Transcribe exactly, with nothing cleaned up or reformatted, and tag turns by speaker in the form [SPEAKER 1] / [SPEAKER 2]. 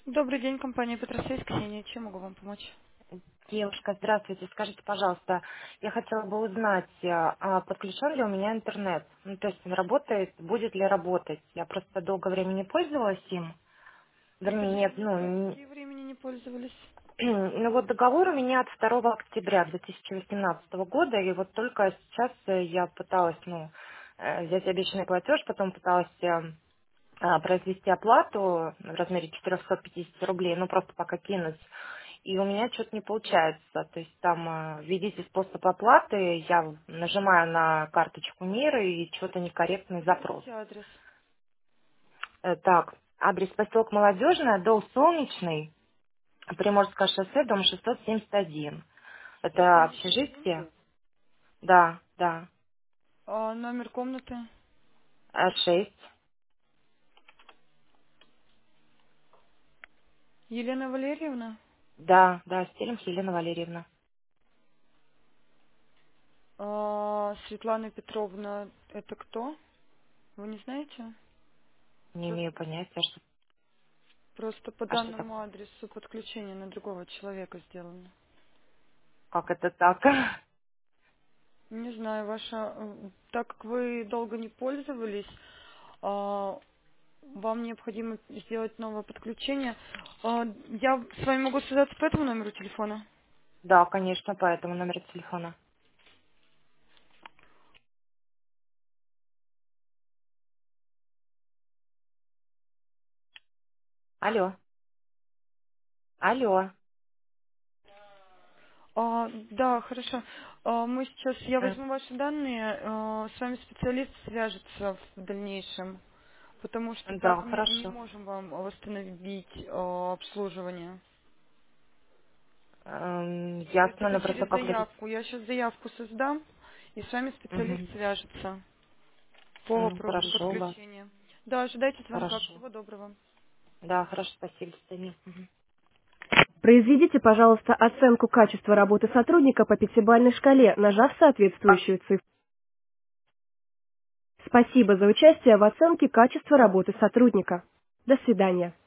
[SPEAKER 1] Добрый день, компания Петросвязь, Ксения. Чем могу вам помочь?
[SPEAKER 2] Девушка, здравствуйте. Скажите, пожалуйста, я хотела бы узнать, а а подключен ли у меня интернет? Ну, то есть он работает, будет ли работать? Я просто долгое время не пользовалась им. Вернее, нет,
[SPEAKER 1] Подождите,
[SPEAKER 2] ну,
[SPEAKER 1] как
[SPEAKER 2] н-
[SPEAKER 1] какие времени не пользовались?
[SPEAKER 2] ну вот договор у меня от второго октября две тысячи восемнадцатого года, и вот только сейчас э, я пыталась, ну, э, взять обещанный платеж, потом пыталась э, а, произвести оплату в размере четыреста пятьдесят рублей, ну просто пока кинуть. И у меня что-то не получается. То есть там э, введите способ оплаты, я нажимаю на карточку мира и что-то некорректный запрос.
[SPEAKER 1] Скажите адрес.
[SPEAKER 2] Э, так, адрес поселок Молодежная, Дол Солнечный, Приморское шоссе, дом шестьсот семьдесят один. Это
[SPEAKER 1] семьдесят один.
[SPEAKER 2] общежитие? Да, да.
[SPEAKER 1] А, номер комнаты.
[SPEAKER 2] Э, шесть.
[SPEAKER 1] Елена Валерьевна.
[SPEAKER 2] Да, да, Стелем Елена Валерьевна.
[SPEAKER 1] А, Светлана Петровна, это кто? Вы не знаете?
[SPEAKER 2] Не
[SPEAKER 1] Просто,
[SPEAKER 2] имею понятия, что,
[SPEAKER 1] просто по
[SPEAKER 2] а что так,
[SPEAKER 1] данному адресу подключение на другого человека сделано.
[SPEAKER 2] как это так?
[SPEAKER 1] Не знаю, ваша... э, Так как вы долго не пользовались, а, вам необходимо сделать новое подключение. А, Я с вами могу связаться по этому номеру телефона?
[SPEAKER 2] Да, конечно, по этому номеру телефона. Алло, алло.
[SPEAKER 1] А, да, хорошо. А, мы сейчас, я
[SPEAKER 2] М,
[SPEAKER 1] возьму ваши данные, а, с вами специалист свяжется в дальнейшем, потому что
[SPEAKER 2] Да,
[SPEAKER 1] так не, не
[SPEAKER 2] хорошо.
[SPEAKER 1] можем вам восстановить а, обслуживание.
[SPEAKER 2] Эм,
[SPEAKER 1] То есть
[SPEAKER 2] ясно,
[SPEAKER 1] это
[SPEAKER 2] но просто
[SPEAKER 1] через
[SPEAKER 2] как вы...
[SPEAKER 1] заявку. Я сейчас заявку создам, и с вами специалист
[SPEAKER 2] Мгм.
[SPEAKER 1] свяжется по
[SPEAKER 2] М,
[SPEAKER 1] вопросу
[SPEAKER 2] Хорошо, ладно.
[SPEAKER 1] подключения. Да, ожидайте звонка.
[SPEAKER 2] Хорошо.
[SPEAKER 1] Всего доброго.
[SPEAKER 2] Да, хорошо, спасибо, до свидания. Мгм.
[SPEAKER 1] Произведите, пожалуйста, оценку качества работы сотрудника по пятибалльной шкале, нажав соответствующую цифру. Спасибо за участие в оценке качества работы сотрудника. До свидания.